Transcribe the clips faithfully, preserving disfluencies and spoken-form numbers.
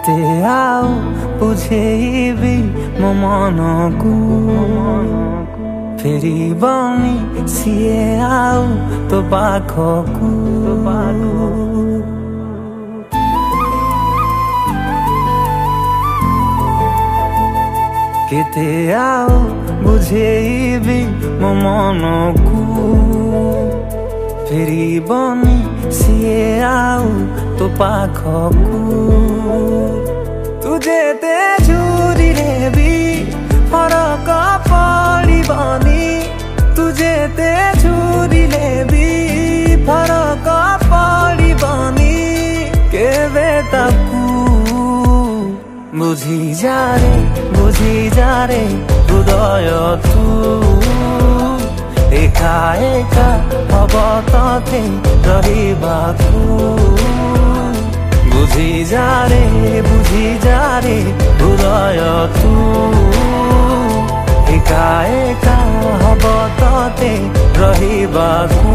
କେତେ ଆଉ ବୁଝେଇବି ମୋ ମନକୁ, ଫେରିବନି ସିଏ ଆଉ ତୋ ପାଖକୁ। କେତେ ଆଉ ବୁଝେଇବି ମୋ ମନକୁ, ଫେରିବନି ସିଏ ଆଉ ତୋ ପାଖକୁ। ତୁ ଯେତେ ଝୁରିଲେ ବି ଫରକ ପଡ଼ିବନି, ତୁ ଯେତେ ଝୁରିଲେ ବି ଫରକ ପଡ଼ିବନି କେବେ ତାକୁ। ବୁଝିଯାରେ ବୁଝିଯାରେ ହୃଦୟ ତୁ, ଏକା ଏକା ହବ ତତେ ରହିବାକୁ। ବୁଝିଯାରେ ବୁଝିଯାରେ ହୃଦୟ ତୁ, ଏକା ଏକା ହବ ତତେ ରହିବାକୁ।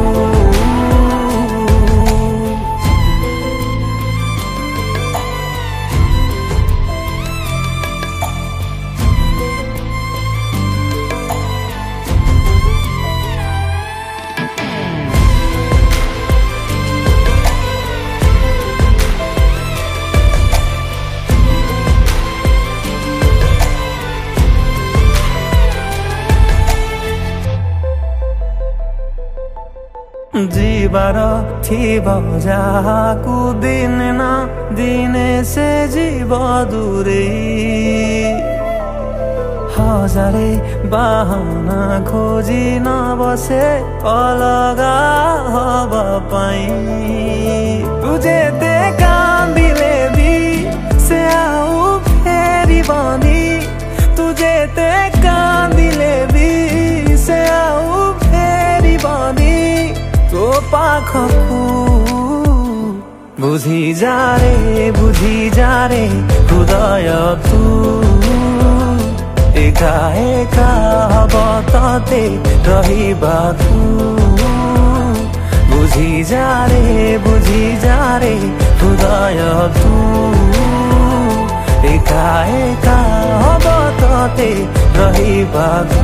ଯିବାର ଥିବ ଯାହାକୁ ଦିନେ ନା ଦିନେ ସେ ଯିବ ଦୂରେଇ। ହଜାରେ ବାହାନା ଖୋଜି ନ ବସେ ଅଲଗା ହବା ପାଇଁ। ତୁ ଯେତେ କାନ୍ଦିଲେ ବି ସେ ଆଉ ଫେରିବନି, ତୁ ଯେତେ କାନ୍ଦିଲେ ବି ସେ ଆଉ ଫେରିବନି ତୋ ପାଖକୁ। ବୁଝିଯାରେ ବୁଝିଯାରେ ହୃଦୟ ତୁ, ଏକା ଏକା ହବ ତତେ ରହିବାକୁ। ବୁଝିଯାରେ ବୁଝିଯାରେ ହୃଦୟ ତୁ, ଏକା ଏକା ହବ ତତେ ରହିବାକୁ।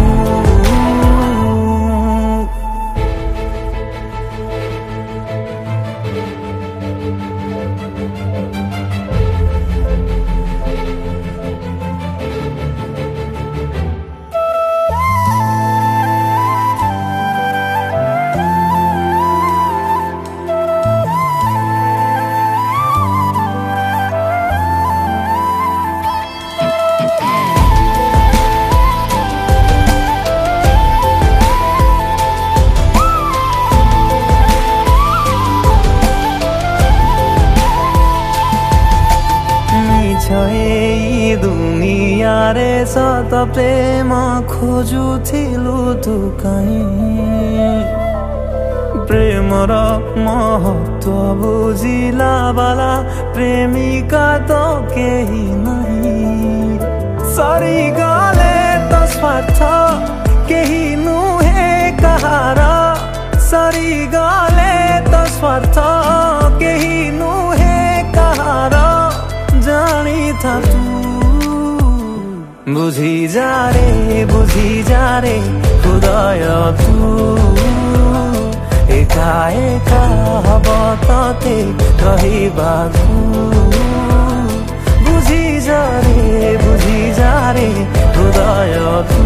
ଏଇ ଦୁନିଆରେ ସତ ପ୍ରେମ ଖୋଜୁଥିଲୁ ତୁ କାହିଁ। ପ୍ରେମର ମହତ୍ଵ ବୁଝିଲା ବାଲା ପ୍ରେମିକା ତ କେହି ନାହିଁ। ସରିଗଲେ ତ ସ୍ୱାର୍ଥ କେହି ନୁହେଁ କାହାର, ସରିଗଲେ ତ ସ୍ୱାର୍ଥ କେହି ନୁହେଁ କାହାର ଜାଣିଥା ତୁ। ବୁଝିଯାରେ ବୁଝିଯାରେ ହୃଦୟ ତୁ, ଏକା ଏକା ହବ ତତେ ରହିବାକୁ। ବୁଝିଯାରେ ବୁଝିଯାରେ ହୃଦୟ ତୁ,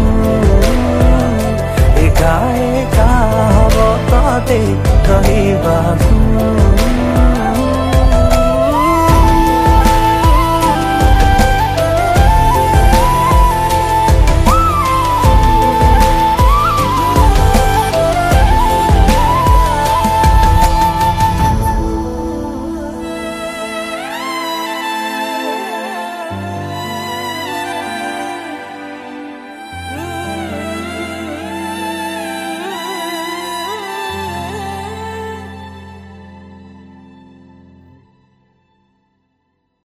ଏକା ଏକା ହବ ତତେ ରହିବାକୁ।